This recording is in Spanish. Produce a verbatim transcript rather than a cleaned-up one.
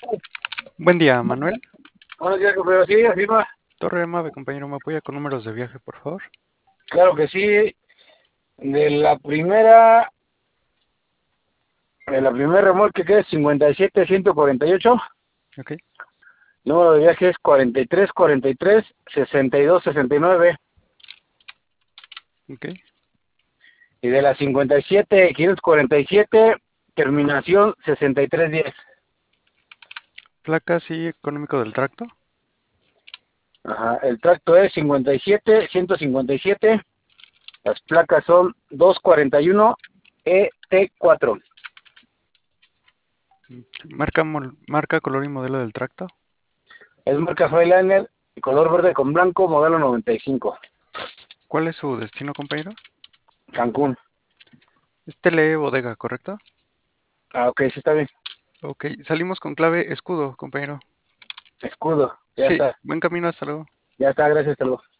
Buen día, Manuel. Buenos días, compañero. Sí, afirma. Torre Mave, compañero, ¿me apoya con números de viaje, por favor? Claro que sí. De la primera, de la primera remolque que es cincuenta y siete ciento cuarenta y ocho. Ok, Número de viaje es cuarenta y tres cuarenta y tres sesenta y dos sesenta y nueve. ok. Y de la cincuenta y siete quinientos cuarenta y siete, terminación sesenta y tres diez. Placas y económico del tracto. Ajá, el tracto es cincuenta y siete ciento cincuenta y siete. Las placas son doscientos cuarenta y uno E T cuatro. Marca, mol- marca, color y modelo del tracto. Es marca Freiliner, color verde con blanco, modelo noventa y cinco. ¿Cuál es su destino, compañero? Cancún. Este lee bodega, ¿correcto? Ah, ok, sí está bien. Ok, salimos con clave escudo, compañero. Escudo, ya Sí, está. buen camino, hasta luego. Ya está, gracias, hasta luego.